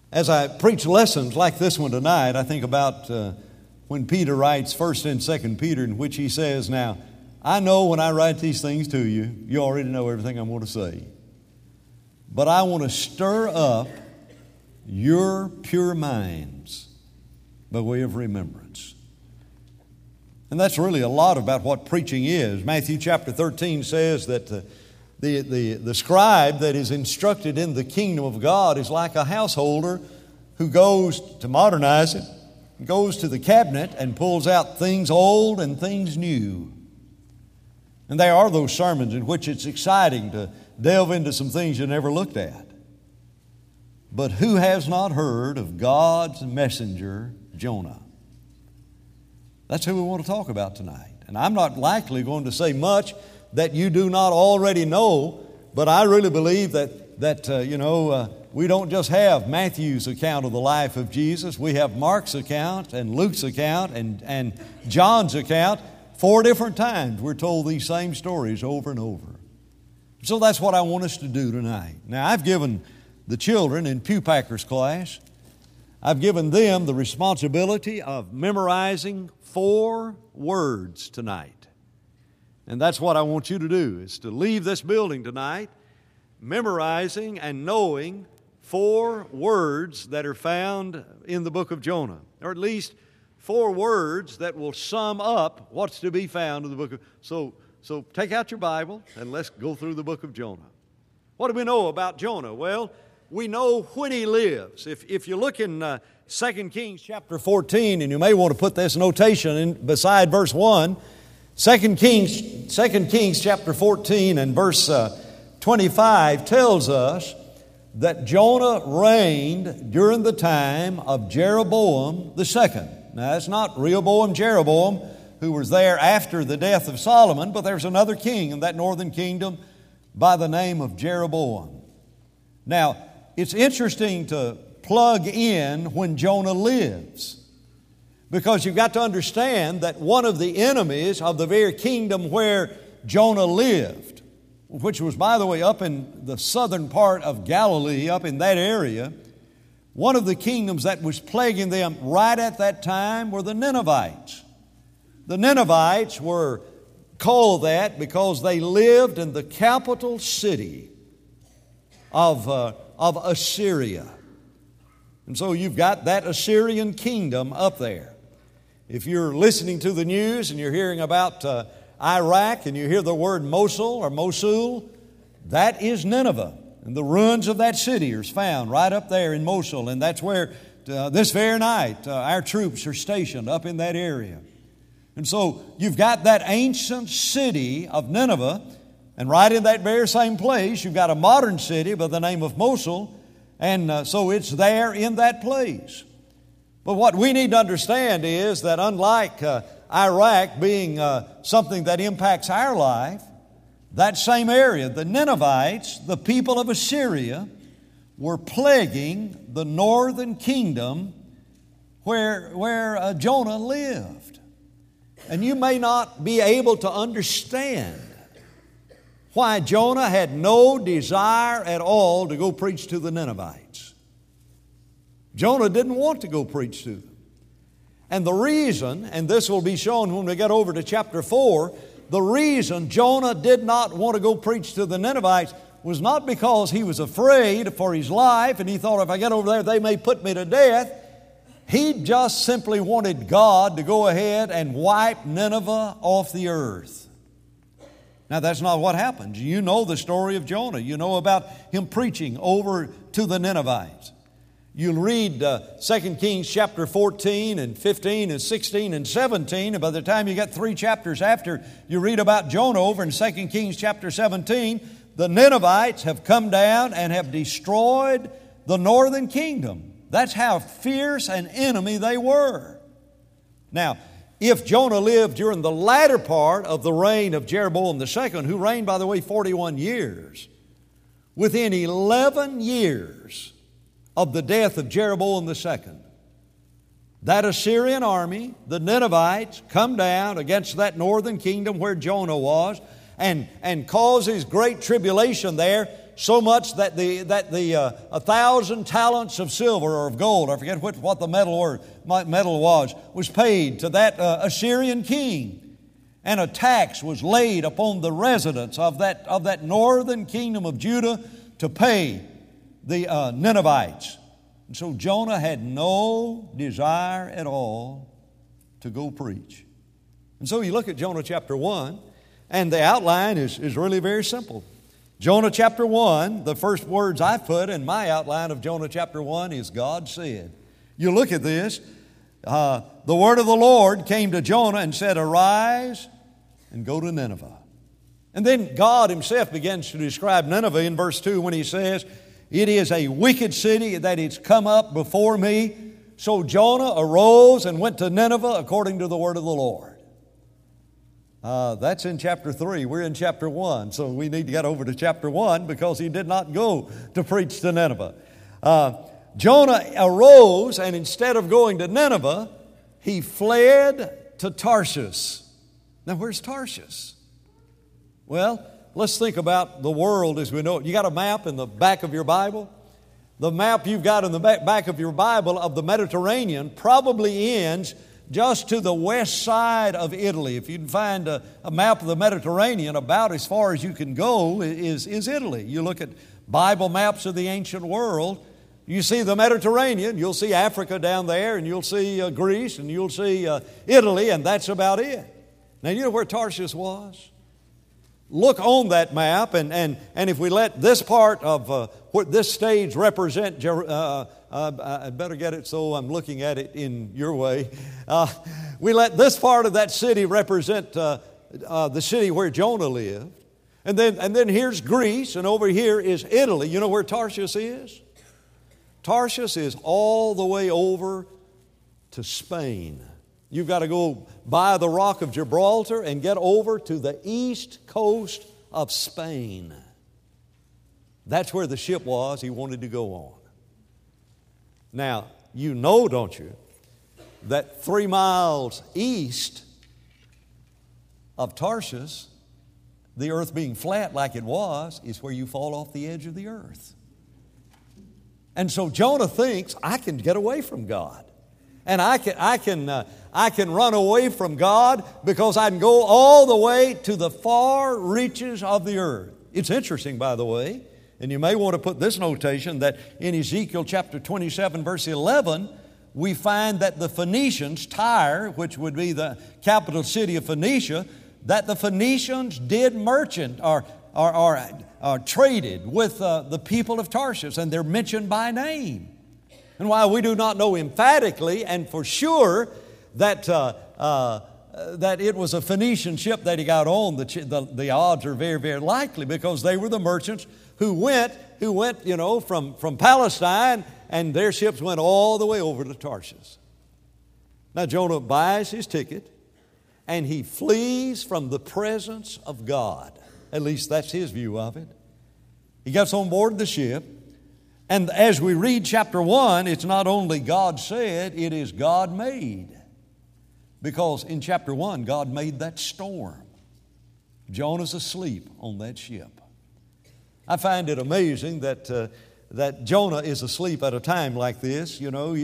As I preach lessons like this one tonight, I think about when Peter writes 1st and 2nd Peter, in which he says, "Now, I know when I write these things to you, you already know everything I'm going to say. But I want to stir up your pure minds by way of remembrance." And that's really a lot about what preaching is. Matthew chapter 13 says that the scribe that is instructed in the kingdom of God is like a householder who goes, to modernize it, goes to the cabinet and pulls out things old and things new. And there are those sermons in which it's exciting to delve into some things you never looked at. But who has not heard of God's messenger, Jonah? That's who we want to talk about tonight. And I'm not likely going to say much that you do not already know, but I really believe that we don't just have Matthew's account of the life of Jesus. We have Mark's account and Luke's account and John's account. 4 different times we're told these same stories over and over. So that's what I want us to do tonight. Now, I've given the children in Pew Packers class, I've given them the responsibility of memorizing 4 words tonight. And that's what I want you to do, is to leave this building tonight memorizing and knowing 4 words that are found in the book of Jonah, or at least 4 words that will sum up what's to be found in the book of... So take out your Bible and let's go through the book of Jonah. What do we know about Jonah? Well, we know when he lives. If you look in 2 Kings chapter 14, and you may want to put this notation in beside verse 1, 2 Kings chapter 14 and verse 25 tells us that Jonah reigned during the time of Jeroboam the second. Now, that's not Rehoboam, Jeroboam, who was there after the death of Solomon, but there's another king in that northern kingdom by the name of Jeroboam. Now, it's interesting to plug in when Jonah lives, because you've got to understand that one of the enemies of the very kingdom where Jonah lived, which was, by the way, up in the southern part of Galilee, up in that area, one of the kingdoms that was plaguing them right at that time were the Ninevites. The Ninevites were called that because they lived in the capital city of Assyria. And so you've got that Assyrian kingdom up there. If you're listening to the news and you're hearing about Iraq and you hear the word Mosul, that is Nineveh. And the ruins of that city are found right up there in Mosul. And that's where this very night our troops are stationed up in that area. And so you've got that ancient city of Nineveh, and right in that very same place you've got a modern city by the name of Mosul, and so it's there in that place. But what we need to understand is that unlike Iraq being something that impacts our life, that same area, the Ninevites, the people of Assyria, were plaguing the northern kingdom where Jonah lived. And you may not be able to understand why Jonah had no desire at all to go preach to the Ninevites. Jonah didn't want to go preach to them. And the reason, and this will be shown when we get over to chapter 4, the reason Jonah did not want to go preach to the Ninevites was not because he was afraid for his life and he thought, if I get over there they may put me to death. He just simply wanted God to go ahead and wipe Nineveh off the earth. Now, that's not what happened. You know the story of Jonah. You know about him preaching over to the Ninevites. You'll read 2 Kings chapter 14 and 15 and 16 and 17, and by the time you get 3 chapters after you read about Jonah over in 2 Kings chapter 17, the Ninevites have come down and have destroyed the northern kingdom. That's how fierce an enemy they were. Now, if Jonah lived during the latter part of the reign of Jeroboam II, who reigned, by the way, 41 years, within 11 years of the death of Jeroboam II, that Assyrian army, the Ninevites, come down against that northern kingdom where Jonah was and causes great tribulation there, so much that the 1,000 talents of silver or of gold, I forget what the metal was paid to that Assyrian king. And a tax was laid upon the residents of that northern kingdom of Judah to pay the Ninevites. And so Jonah had no desire at all to go preach. And so you look at Jonah chapter 1, and the outline is really very simple. Jonah chapter 1, the first words I put in my outline of Jonah chapter 1 is God said. You look at this, the word of the Lord came to Jonah and said, arise and go to Nineveh. And then God himself begins to describe Nineveh in verse 2 when he says, it is a wicked city that it's come up before me. So Jonah arose and went to Nineveh according to the word of the Lord. That's in chapter 3. We're in chapter 1. So we need to get over to chapter 1 because he did not go to preach to Nineveh. Jonah arose, and instead of going to Nineveh, he fled to Tarshish. Now, where's Tarshish? Well, let's think about the world as we know it. You got a map in the back of your Bible? The map you've got in the back of your Bible of the Mediterranean probably ends just to the west side of Italy. If you can find a map of the Mediterranean, about as far as you can go is Italy. You look at Bible maps of the ancient world, you see the Mediterranean, you'll see Africa down there, and you'll see Greece, and you'll see Italy, and that's about it. Now, you know where Tarshish was? Look on that map, and if we let this part of what this stage represent, I'd better get it so I'm looking at it in your way. We let this part of that city represent the city where Jonah lived. And then here's Greece, and over here is Italy. You know where Tarshish is? Tarshish is all the way over to Spain. You've got to go by the Rock of Gibraltar and get over to the east coast of Spain. That's where the ship was he wanted to go on. Now, you know, don't you, that 3 miles east of Tarshish, the earth being flat like it was, is where you fall off the edge of the earth. And so Jonah thinks, I can get away from God. And I can run away from God because I can go all the way to the far reaches of the earth. It's interesting, by the way, and you may want to put this notation that in Ezekiel chapter 27, verse 11, we find that the Phoenicians, Tyre, which would be the capital city of Phoenicia, that the Phoenicians did merchant or traded with the people of Tarshish, and they're mentioned by name. And while we do not know emphatically and for sure that it was a Phoenician ship that he got on, the odds are very, very likely because they were the merchants who went, you know, from Palestine, and their ships went all the way over to Tarshish. Now Jonah buys his ticket and he flees from the presence of God. At least that's his view of it. He gets on board the ship. And as we read chapter 1, it's not only God said, it is God made. Because in chapter 1, God made that storm. Jonah's asleep on that ship. I find it amazing that Jonah is asleep at a time like this. You know,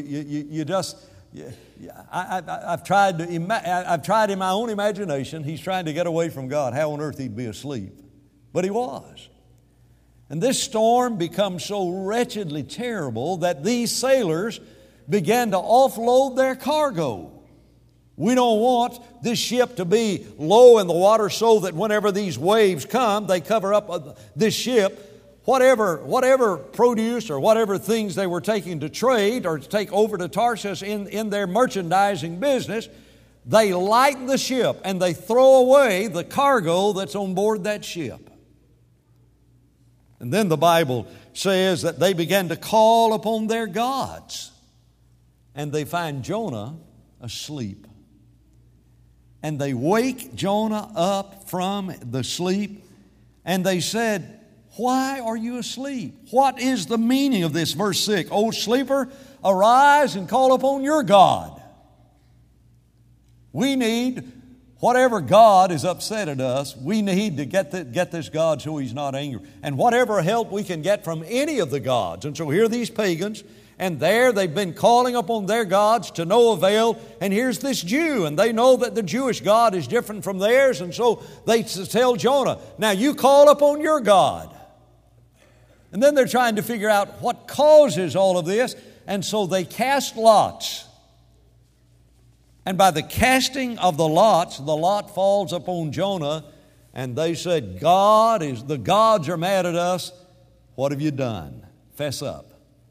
I've tried in my own imagination, he's trying to get away from God, how on earth he'd be asleep. But he was. And this storm becomes so wretchedly terrible that these sailors began to offload their cargo. We don't want this ship to be low in the water so that whenever these waves come, they cover up this ship. Whatever produce or whatever things they were taking to trade or to take over to Tarshish in their merchandising business, they lighten the ship and they throw away the cargo that's on board that ship. And then the Bible says that they began to call upon their gods. And they find Jonah asleep. And they wake Jonah up from the sleep. And they said, why are you asleep? What is the meaning of this? Verse 6, O sleeper, arise and call upon your God. We need whatever God is upset at us, we need to get this God so He's not angry. And whatever help we can get from any of the gods. And so here are these pagans, and there they've been calling upon their gods to no avail. And here's this Jew, and they know that the Jewish God is different from theirs. And so they tell Jonah, now you call upon your God. And then they're trying to figure out what causes all of this. And so they cast lots. And by the casting of the lot falls upon Jonah. And they said, the gods are mad at us. What have you done? Fess up.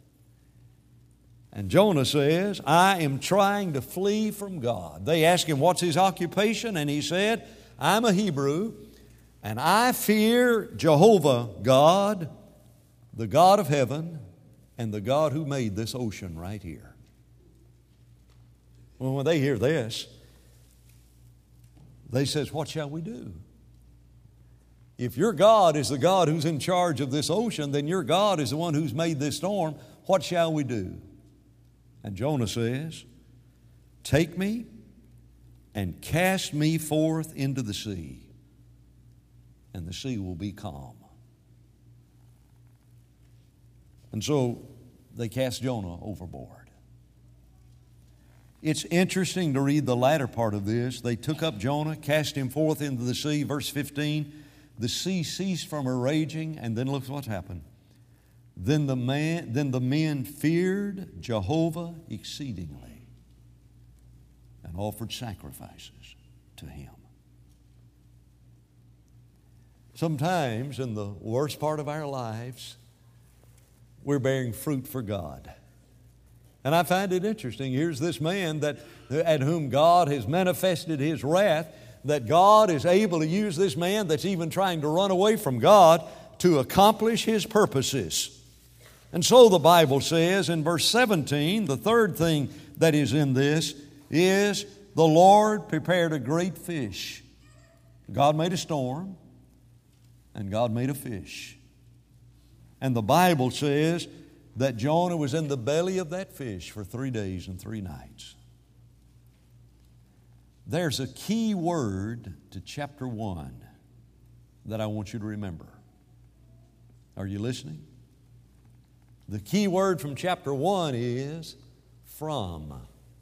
And Jonah says, I am trying to flee from God. They asked him, what's his occupation? And he said, I'm a Hebrew, and I fear Jehovah God, the God of heaven, and the God who made this ocean right here. Well, when they hear this, they says, what shall we do? If your God is the God who's in charge of this ocean, then your God is the one who's made this storm. What shall we do? And Jonah says, take me and cast me forth into the sea, and the sea will be calm. And so they cast Jonah overboard. It's interesting to read the latter part of this. They took up Jonah, cast him forth into the sea. Verse 15, the sea ceased from her raging, and then look what's happened. Then the men feared Jehovah exceedingly and offered sacrifices to Him. Sometimes in the worst part of our lives, we're bearing fruit for God. And I find it interesting. Here's this man at whom God has manifested His wrath, that God is able to use this man that's even trying to run away from God to accomplish His purposes. And so the Bible says in verse 17, the third thing that is in this is the Lord prepared a great fish. God made a storm, and God made a fish. And the Bible says that Jonah was in the belly of that fish for 3 days and 3 nights. There's a key word to chapter 1 that I want you to remember. Are you listening? The key word from chapter 1 is from.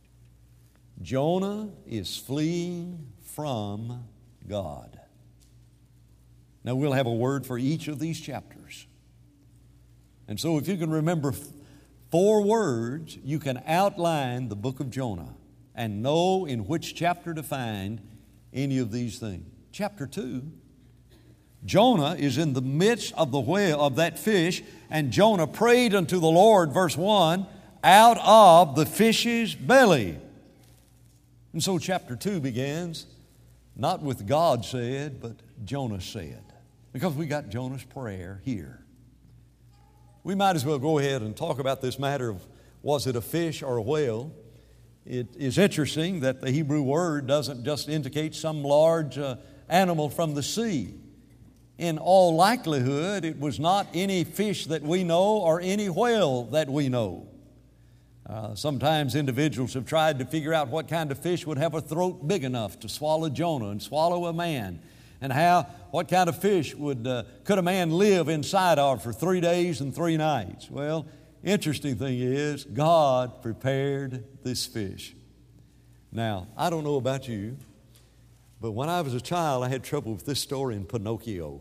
Jonah is fleeing from God. Now we'll have a word for each of these chapters. And so if you can remember 4 words, you can outline the book of Jonah and know in which chapter to find any of these things. Chapter 2, Jonah is in the midst of the whale, of that fish, and Jonah prayed unto the Lord, verse 1, out of the fish's belly. And so chapter 2 begins not with God said, but Jonah said, because we got Jonah's prayer here. We might as well go ahead and talk about this matter of was it a fish or a whale. It is interesting that the Hebrew word doesn't just indicate some large animal from the sea. In all likelihood, it was not any fish that we know or any whale that we know. Sometimes individuals have tried to figure out what kind of fish would have a throat big enough to swallow Jonah and swallow a man, and what kind of fish could a man live inside of for 3 days and 3 nights. Well, interesting thing is God prepared this fish. Now, I don't know about you, but when I was a child, I had trouble with this story in Pinocchio.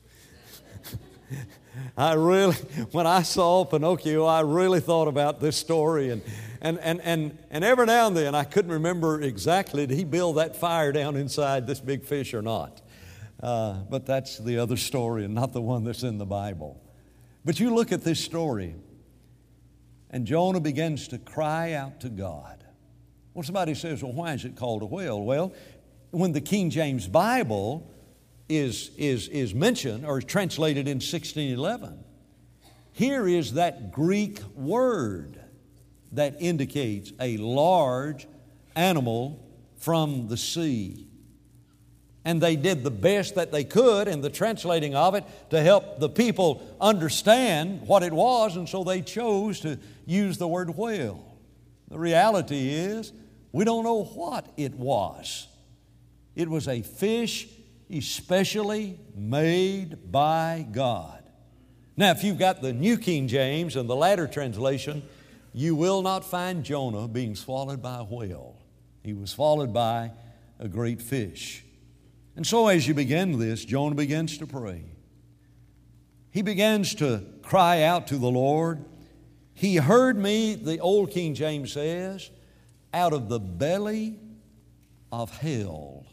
When I saw Pinocchio, I really thought about this story, and every now and then I couldn't remember exactly, did he build that fire down inside this big fish or not? But that's the other story and not the one that's in the Bible. But you look at this story, and Jonah begins to cry out to God. Well, somebody says, well, why is it called a whale? Well, when the King James Bible is mentioned or is translated in 1611, here is that Greek word that indicates a large animal from the sea. And they did the best that they could in the translating of it to help the people understand what it was, and so they chose to use the word whale. The reality is, we don't know what it was. It was a fish especially made by God. Now, if you've got the New King James and the latter translation, you will not find Jonah being swallowed by a whale. He was swallowed by a great fish. And so as you begin this, Jonah begins to pray. He begins to cry out to the Lord. He heard me, the old King James says, out of the belly of hell.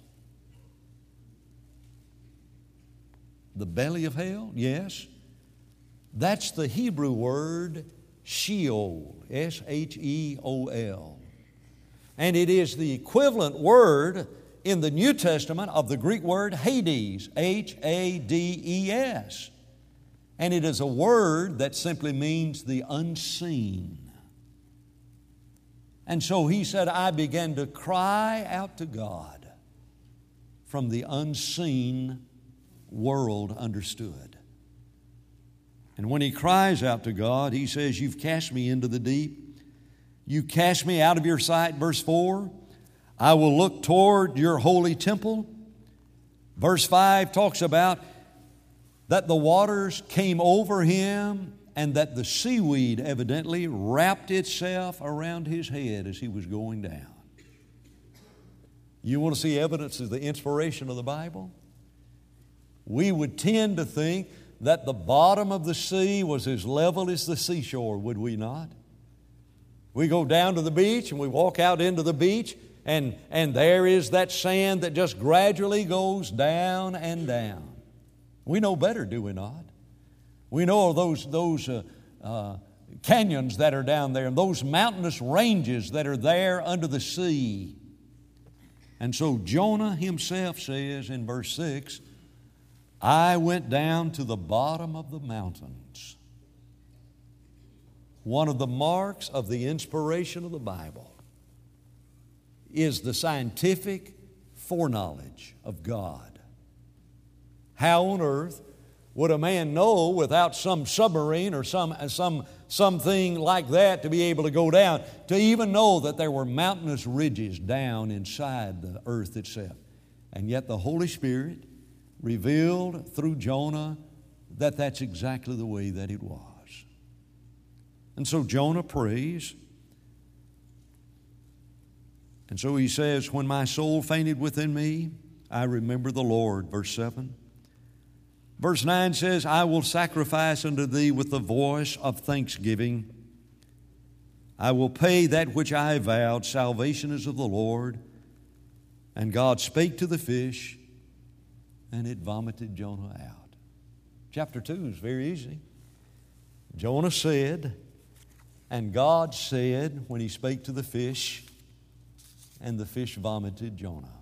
The belly of hell? Yes. That's the Hebrew word Sheol, S-H-E-O-L. And it is the equivalent word in the New Testament of the Greek word Hades, H-A-D-E-S. And it is a word that simply means the unseen. And so he said, I began to cry out to God from the unseen world understood. And when he cries out to God, he says, you've cast me into the deep. You cast me out of your sight, verse 4. I will look toward your holy temple. Verse 5 talks about that the waters came over him and that the seaweed evidently wrapped itself around his head as he was going down. You want to see evidence of the inspiration of the Bible? We would tend to think that the bottom of the sea was as level as the seashore, would we not? We go down to the beach and we walk out into the beach and there is that sand that just gradually goes down and down. We know better, do we not? We know those canyons that are down there and those mountainous ranges that are there under the sea. And so Jonah himself says in verse 6, I went down to the bottom of the mountains. One of the marks of the inspiration of the Bible is the scientific foreknowledge of God. How on earth would a man know without some submarine or something like that to be able to go down, to even know that there were mountainous ridges down inside the earth itself? And yet the Holy Spirit revealed through Jonah that that's exactly the way that it was. And so Jonah prays. And so he says, when my soul fainted within me, I remember the Lord, verse 7. Verse 9 says, I will sacrifice unto thee with the voice of thanksgiving. I will pay that which I vowed. Salvation is of the Lord. And God spake to the fish, and it vomited Jonah out. Chapter 2 is very easy. Jonah said, and God said when he spake to the fish, and the fish vomited Jonah.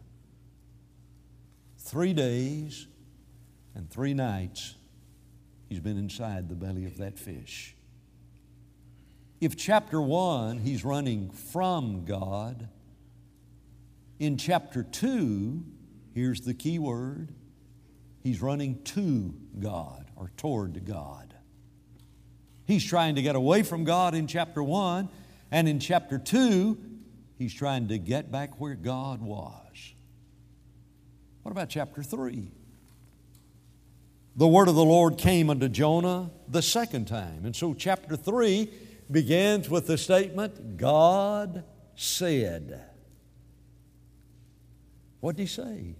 3 days and 3 nights he's been inside the belly of that fish. If chapter 1 he's running from God, in chapter 2, here's the key word, he's running to God or toward God. He's trying to get away from God in chapter 1, and in chapter 2, he's trying to get back where God was. What about chapter 3? The word of the Lord came unto Jonah the second time. And so chapter 3 begins with the statement, God said. What did he say?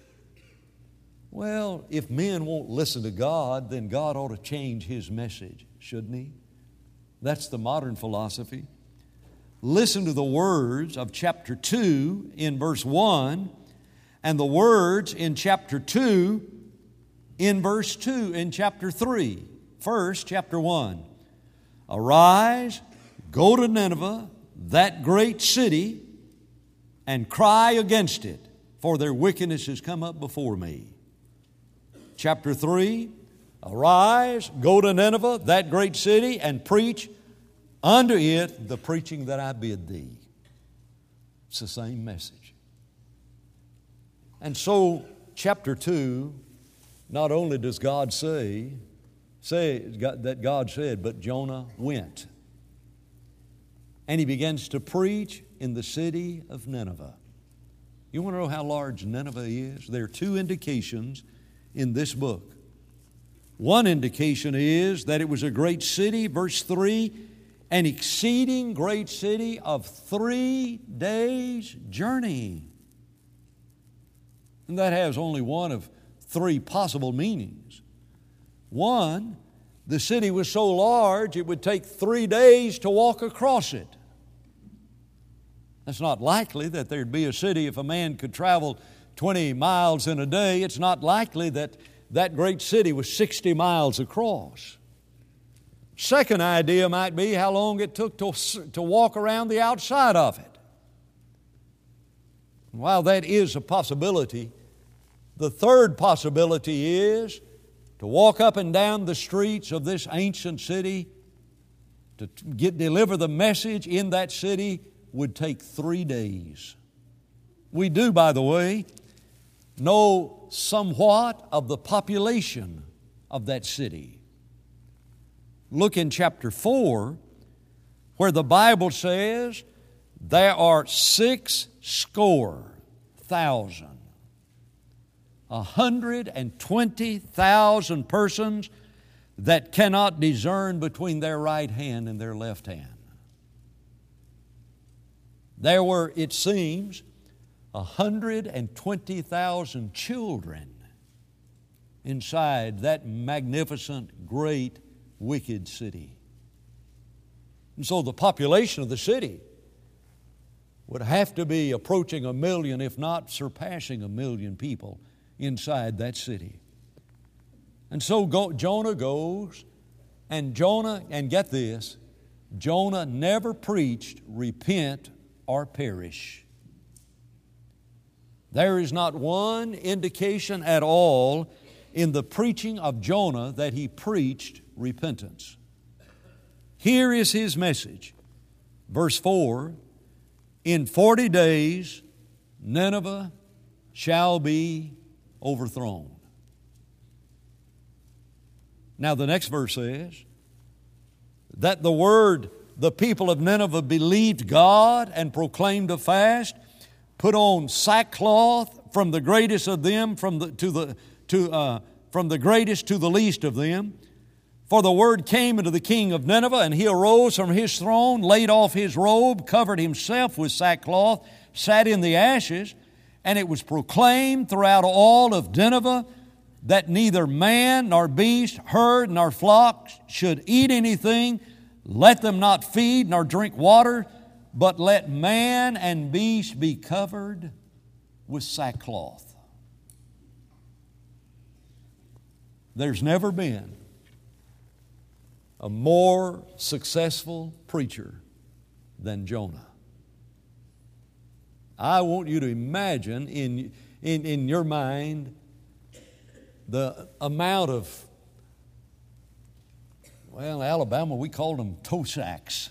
Well, if men won't listen to God, then God ought to change his message, shouldn't he? That's the modern philosophy. Listen to the words of chapter 2 in verse 1 and the words in chapter 2 in verse 2 in chapter 3. First, chapter 1. Arise, go to Nineveh, that great city, and cry against it, for their wickedness has come up before me. Chapter 3, arise, go to Nineveh, that great city, and preach unto it the preaching that I bid thee. It's the same message. And so, chapter 2, not only does God say that God said, but Jonah went. And he begins to preach in the city of Nineveh. You want to know how large Nineveh is? There are two indications in this book. One indication is that it was a great city, verse 3, an exceeding great city of 3 days' journey. And that has only one of 3 possible meanings. One, the city was so large it would take 3 days to walk across it. It's not likely that there'd be a city if a man could travel 20 miles in a day. It's not likely that that great city was 60 miles across. Second idea might be how long it took to walk around the outside of it. While that is a possibility, the third possibility is to walk up and down the streets of this ancient city, to deliver the message in that city would take 3 days. We do, by the way, know somewhat of the population of that city. Look in chapter 4, where the Bible says there are 600,000. 120,000 persons that cannot discern between their right hand and their left hand. There were, it seems, 120,000 children inside that magnificent, great, wicked city. And so the population of the city would have to be approaching 1 million, if not surpassing 1 million people inside that city. And so Jonah goes, and get this, Jonah never preached, repent or perish. There is not one indication at all in the preaching of Jonah that he preached repentance. Here is his message. Verse 4, in 40 days Nineveh shall be overthrown. Now the next verse says that the people of Nineveh believed God and proclaimed a fast, put on sackcloth from the greatest of them from the greatest to the least of them. For the word came unto the king of Nineveh, and he arose from his throne, laid off his robe, covered himself with sackcloth, sat in the ashes, and it was proclaimed throughout all of Nineveh that neither man nor beast, herd nor flock should eat anything, let them not feed nor drink water, but let man and beast be covered with sackcloth. There's never been a more successful preacher than Jonah. I want you to imagine in your mind the amount of, well, Alabama, we called them toe sacks.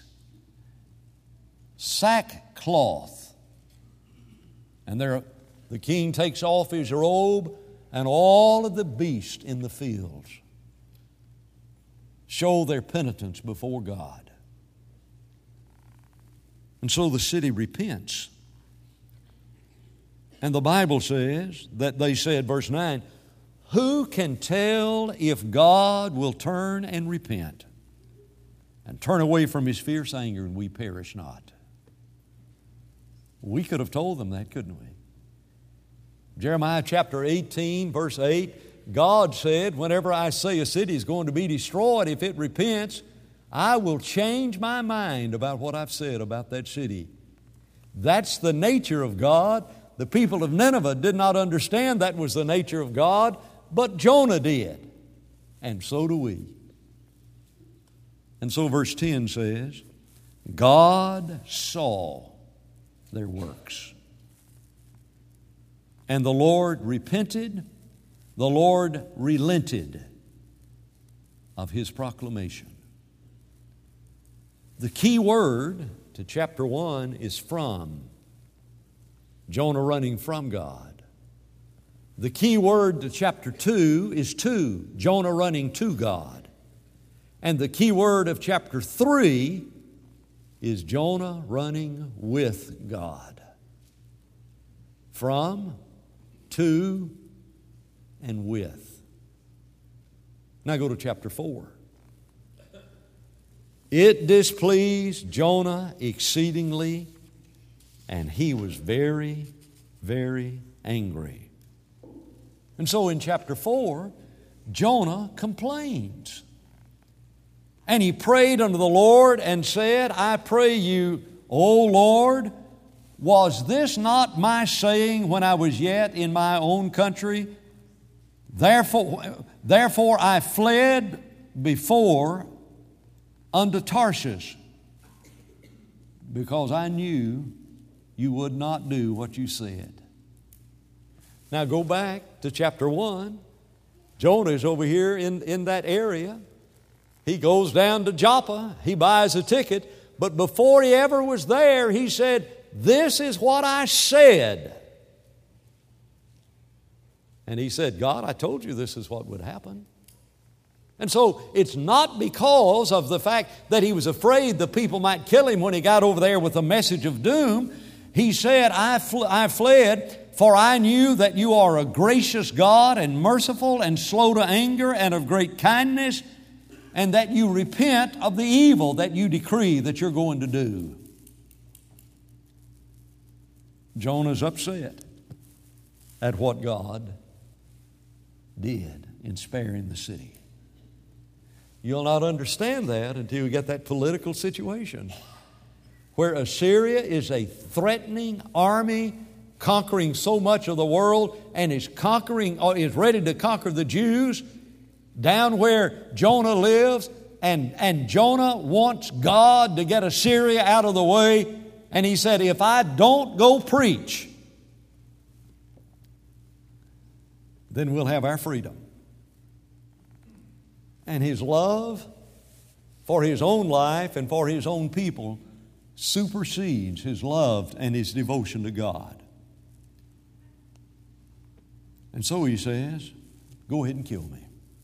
Sackcloth. And the king takes off his robe, and all of the beasts in the fields show their penitence before God. And so the city repents. And the Bible says that they said, verse 9, who can tell if God will turn and repent and turn away from His fierce anger and we perish not? We could have told them that, couldn't we? Jeremiah chapter 18, verse 8, God said, whenever I say a city is going to be destroyed, if it repents, I will change my mind about what I've said about that city. That's the nature of God. The people of Nineveh did not understand that was the nature of God, but Jonah did. And so do we. And so verse 10 says, God saw their works. And the Lord repented, the Lord relented of His proclamation. The key word to chapter 1 is from. Jonah running from God. The key word to chapter 2 is to. Jonah running to God. And the key word of chapter 3 is Jonah running with God. from, to, and with. Now go to chapter 4. It displeased Jonah exceedingly, and he was very, very angry. And so in chapter 4, Jonah complains. And he prayed unto the Lord and said, I pray you, O Lord, was this not my saying when I was yet in my own country? Therefore I fled before unto Tarshish, because I knew you would not do what you said. Now go back to chapter 1. Jonah is over here in that area. He goes down to Joppa. He buys a ticket. But before he ever was there, he said, this is what I said. And he said, God, I told you this is what would happen. And so it's not because of the fact that he was afraid the people might kill him when he got over there with a message of doom. He said, I fled, for I knew that you are a gracious God and merciful and slow to anger and of great kindness, and that you repent of the evil that you decree that you're going to do. Jonah's upset at what God did in sparing the city. You'll not understand that until you get that political situation where Assyria is a threatening army conquering so much of the world and is ready to conquer the Jews down where Jonah lives, and Jonah wants God to get Assyria out of the way, and he said, if I don't go preach, then we'll have our freedom. And his love for his own life and for his own people supersedes his love and his devotion to God. And so he says, go ahead and kill me.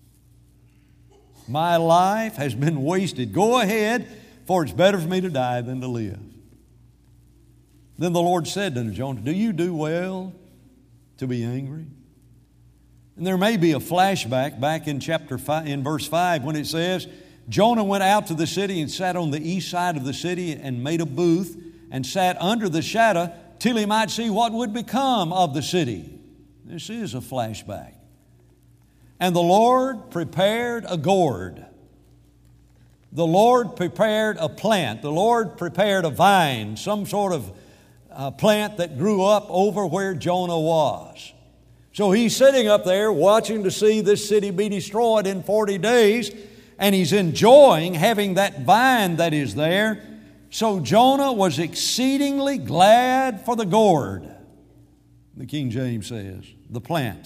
My life has been wasted. Go ahead, for it's better for me to die than to live. Then the Lord said to Jonah, do you do well to be angry? And there may be a flashback back in chapter 5, in verse 5, when it says, Jonah went out to the city and sat on the east side of the city and made a booth and sat under the shadow till he might see what would become of the city. This is a flashback. And the Lord prepared a gourd. The Lord prepared a plant. The Lord prepared a vine, some sort of plant that grew up over where Jonah was. So he's sitting up there watching to see this city be destroyed in 40 days, and he's enjoying having that vine that is there. So Jonah was exceedingly glad for the gourd. The King James says, the plant.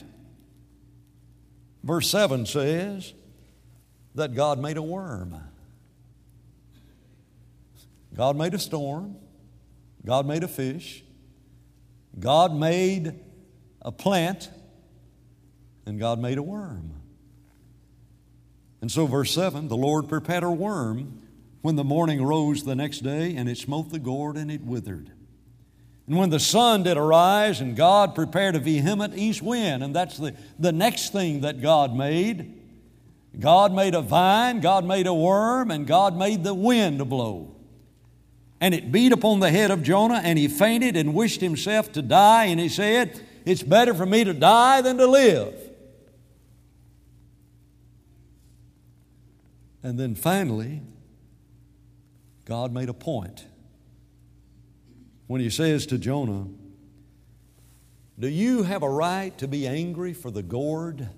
Verse 7 says that God made a worm. God made a storm. God made a fish. God made a plant. And God made a worm. And so verse 7, the Lord prepared a worm when the morning rose the next day, and it smote the gourd and it withered. And when the sun did arise, and God prepared a vehement east wind, and that's the next thing that God made. God made a vine, God made a worm, and God made the wind to blow. And it beat upon the head of Jonah, and he fainted and wished himself to die, and he said, it's better for me to die than to live. And then finally, God made a point when he says to Jonah, do you have a right to be angry for the gourd?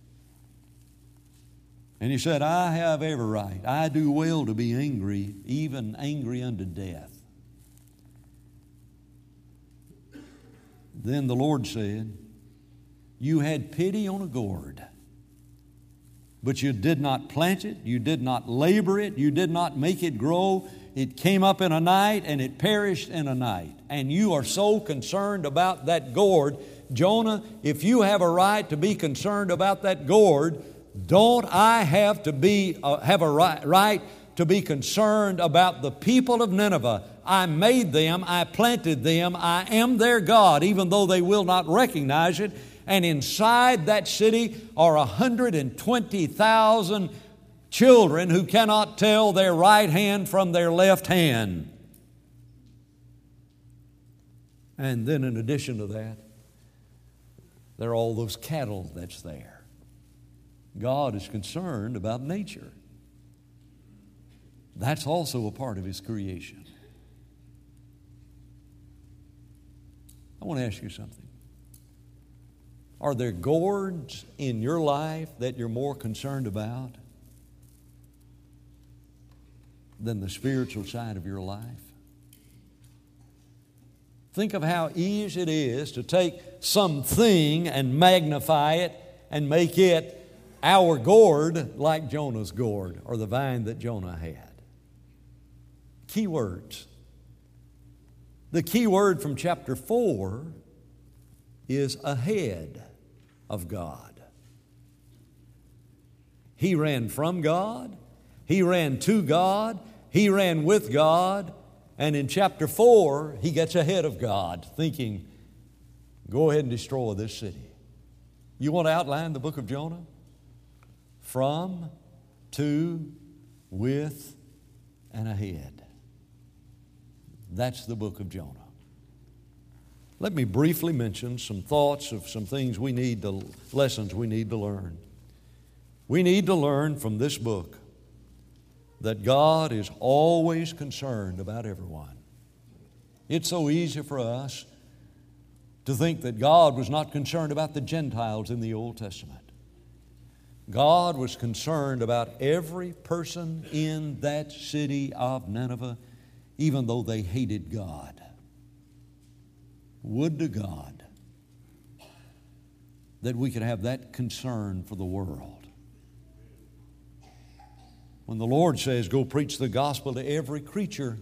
And he said, I have every right. I do well to be angry, even angry unto death. Then the Lord said, you had pity on a gourd, but you did not plant it, you did not labor it, you did not make it grow. It came up in a night and it perished in a night. And you are so concerned about that gourd. Jonah, if you have a right to be concerned about that gourd, don't I have to have a right to be concerned about the people of Nineveh. I made them, I planted them, I am their God, even though they will not recognize it. And inside that city are 120,000 children who cannot tell their right hand from their left hand. And then in addition to that, there are all those cattle that's there. God is concerned about nature. That's also a part of His creation. I want to ask you something. Are there gourds in your life that you're more concerned about than the spiritual side of your life? Think of how easy it is to take something and magnify it and make it our gourd like Jonah's gourd or the vine that Jonah had. Key words. The key word from chapter 4 is ahead of God. He ran from God. He ran to God. He ran with God. And in chapter 4, he gets ahead of God, thinking, go ahead and destroy this city. You want to outline the book of Jonah? From, to, with, and ahead. That's the book of Jonah. Let me briefly mention some thoughts of some things lessons we need to learn. We need to learn from this book that God is always concerned about everyone. It's so easy for us to think that God was not concerned about the Gentiles in the Old Testament. God was concerned about every person in that city of Nineveh, even though they hated God. Would to God that we could have that concern for the world. When the Lord says, go preach the gospel to every creature,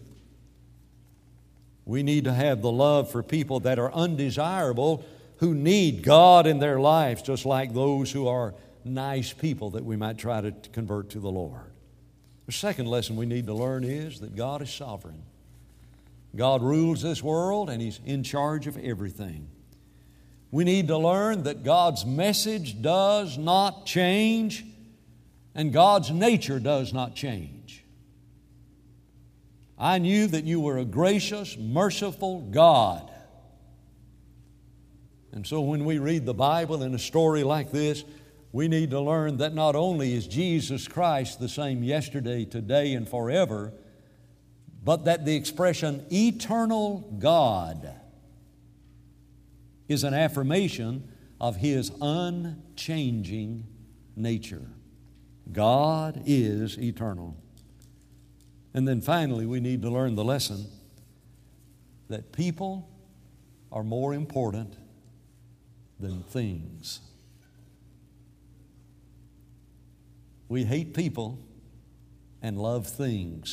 we need to have the love for people that are undesirable, who need God in their lives, just like those who are nice people that we might try to convert to the Lord. The second lesson we need to learn is that God is sovereign. God rules this world and He's in charge of everything. We need to learn that God's message does not change and God's nature does not change. I knew that you were a gracious, merciful God. And so when we read the Bible in a story like this, we need to learn that not only is Jesus Christ the same yesterday, today, and forever, but that the expression eternal God is an affirmation of His unchanging nature. God is eternal. And then finally, we need to learn the lesson that people are more important than things. We hate people and love things.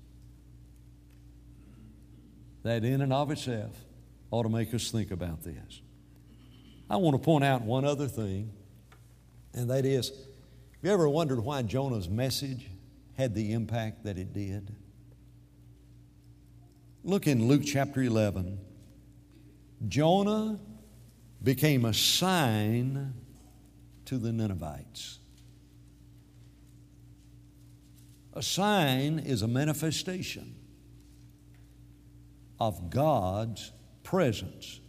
That in and of itself ought to make us think about this. I want to point out one other thing, and that is, have you ever wondered why Jonah's message had the impact that it did? Look in Luke chapter 11. Jonah became a sign to the Ninevites. A sign is a manifestation of God's presence.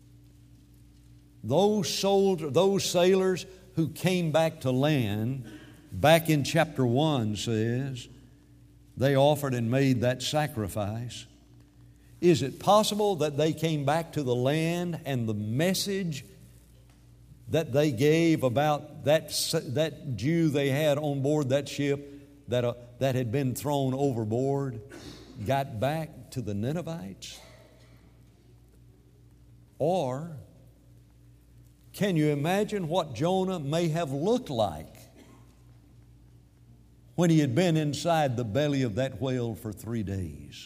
Those sailors who came back to land, back in chapter 1 says, they offered and made that sacrifice. Is it possible that they came back to the land and the message that they gave about that Jew they had on board that ship that had been thrown overboard got back to the Ninevites? Or can you imagine what Jonah may have looked like when he had been inside the belly of that whale for 3 days?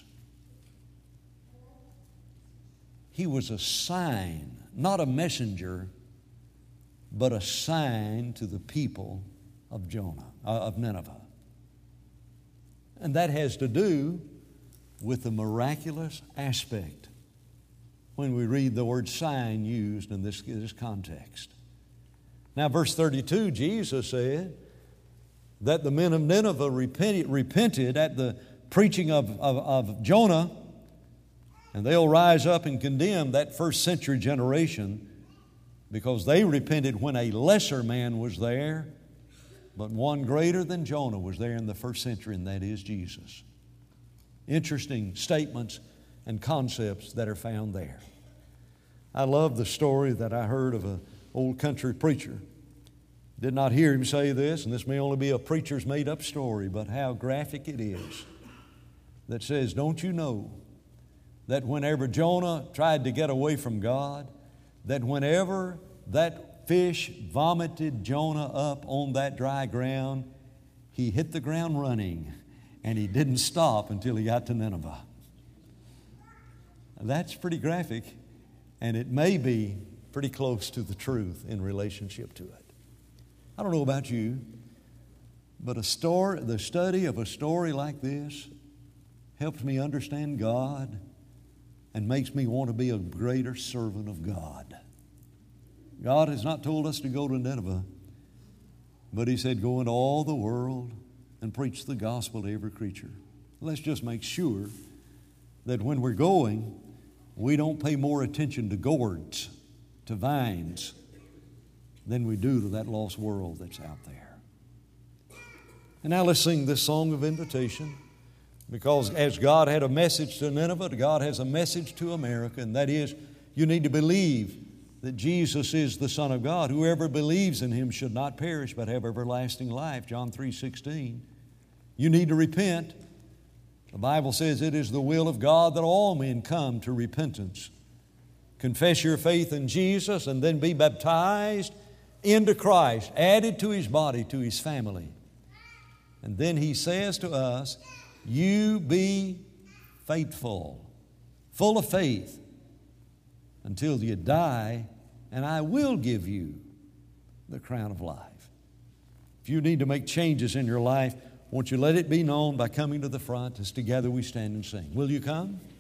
He was a sign, not a messenger, but a sign to the people of Nineveh. And that has to do with the miraculous aspect when we read the word sign used in this context. Now, verse 32, Jesus said that the men of Nineveh repented at the preaching of Jonah, and they'll rise up and condemn that first century generation because they repented when a lesser man was there, but one greater than Jonah was there in the first century, and that is Jesus. Interesting statements and concepts that are found there. I love the story that I heard of an old country preacher. Did not hear him say this, and this may only be a preacher's made-up story, but how graphic it is, that says, don't you know that whenever Jonah tried to get away from God, that whenever that fish vomited Jonah up on that dry ground, he hit the ground running, and he didn't stop until he got to Nineveh. That's pretty graphic, and it may be pretty close to the truth in relationship to it. I don't know about you, but the study of a story like this helps me understand God and makes me want to be a greater servant of God. God has not told us to go to Nineveh, but He said, go into all the world and preach the gospel to every creature. Let's just make sure that when we're going, we don't pay more attention to gourds, to vines, than we do to that lost world that's out there. And now let's sing this song of invitation, because as God had a message to Nineveh, God has a message to America, and that is, you need to believe that Jesus is the Son of God. Whoever believes in Him should not perish but have everlasting life. John 3:16. You need to repent. The Bible says it is the will of God that all men come to repentance. Confess your faith in Jesus and then be baptized into Christ, added to His body, to His family. And then He says to us, you be faithful, full of faith, until you die, and I will give you the crown of life. If you need to make changes in your life, won't you let it be known by coming to the front as together we stand and sing. Will you come?